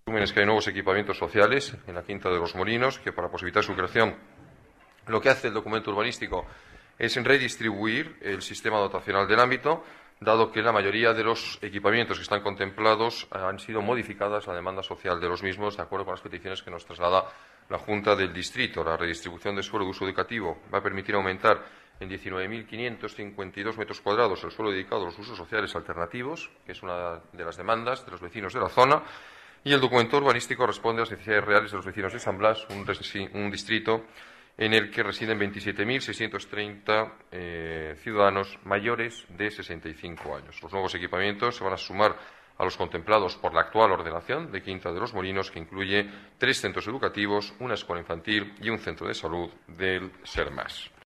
Es que hay nuevos equipamientos sociales en la Quinta de los Molinos, que para posibilitar su creación, lo que hace el documento urbanístico es redistribuir el sistema dotacional del ámbito, dado que la mayoría de los equipamientos que están contemplados han sido modificadas a la demanda social de los mismos, de acuerdo con las peticiones que nos traslada la Junta del Distrito. La redistribución de suelo de uso educativo va a permitir aumentar en 19.552 metros cuadrados el suelo dedicado a los usos sociales alternativos, que es una de las demandas de los vecinos de la zona, y el documento urbanístico responde a las necesidades reales de los vecinos de San Blas, un distrito en el que residen 27.630 ciudadanos mayores de 65 años. Los nuevos equipamientos se van a sumar a los contemplados por la actual ordenación de Quinta de los Molinos, que incluye 3 centros educativos, una escuela infantil y un centro de salud del SERMAS.